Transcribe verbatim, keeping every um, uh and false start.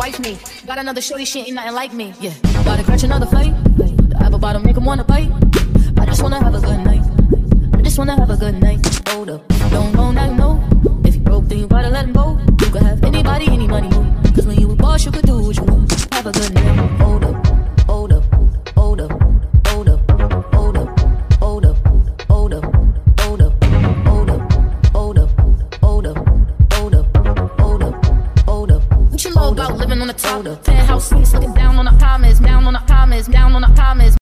wife me. Got another shorty, she ain't nothing like me. Yeah, gotta catch another fight. The apple bottom make him wanna bite. I just wanna have a good night. I just wanna have a good night. Hold up, don't know now you know. If you broke, then you gotta let him go. You could have anybody, any money, cause when you a boss, you could do what you want. Have a good night. Hold up, hold up, hold up, hold up, hold up, hold up, hold up, hold up, hold up, hold up, hold up, hold up, hold up, hold up. What you know about living on the top? Penthouse suites, looking down on the commas, down on the commas, down on the commas.